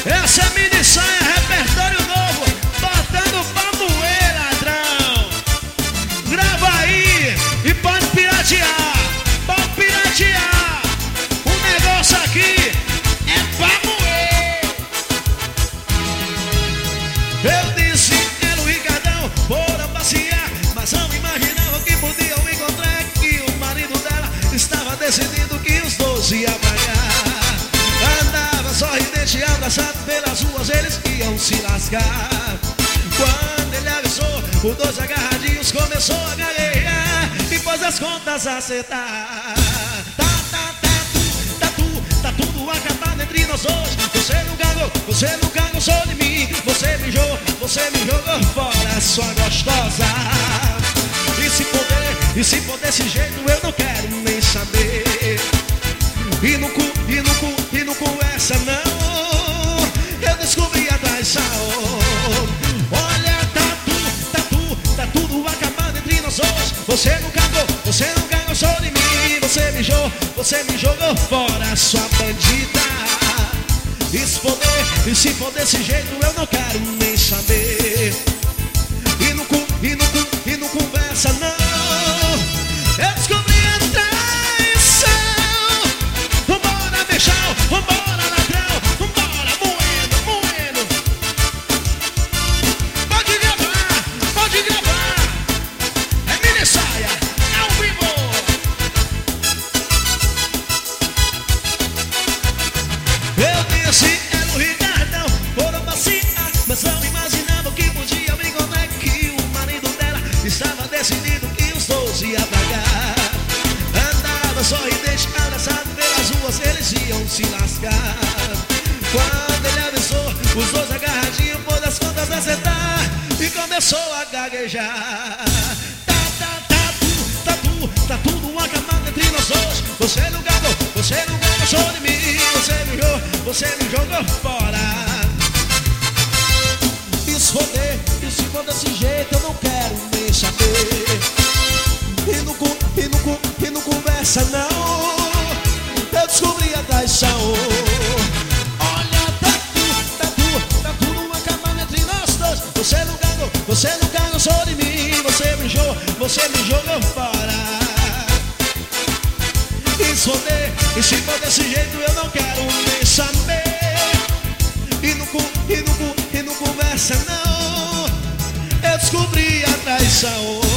Essa é mini saia, repertório novo, botando pra moer, ladrão. Grava aí e pode piratear, pode piratear. O negócio aqui é pra moer. Eu disse, era o Ricardão, foram passear, mas não imaginavam que podiam encontrar, que o marido dela estava decidindo que os dois iam pagar. Andava sorridente, abraçado pelas ruas, eles iam se lascar. Quando ele avisou, os dois agarradinhos começou a gaguejar e pôs as contas a acertar. Tá tudo acabado entre nós dois. Você nunca gostou de mim. Você me jogou fora, sua gostosa. E se for desse jeito eu não quero nem saber. E não conversa não. Eu descobri a traição. Olha, tá tudo acabado entre nós dois. Você nunca gostou de mim. Você me jogou fora, sua bandida. E se for desse jeito eu não quero nem saber. E não conversa não. Eu descobri a traição. Vambora, beijão, vambora, ladrão, vambora, moendo. Pode gravar. É mini saia, ao vivo. Eu disse, era o Ricardão, foram passear, mas não imaginavam que podia me encontrar, que o marido dela estava decidido que os dois iam pagar. Andava sorridente, abraçado pelas ruas, eles iam se lascar. Quando ele avisou, os dois agarradinhos, pôs as contas a acertar e começou a gaguejar. Tá tudo acabado entre nós dois. Você nunca gostou de mim. Você me jogou fora. E se for desse jeito eu não quero nem saber. E não conversa não. Eu descobri a traição. Olha, tá tudo acabando entre nós dois. Você nunca gostou de mim. Você me jogou fora. E se for desse jeito eu não quero nem saber. E não conversa não. Eu descobri a traição.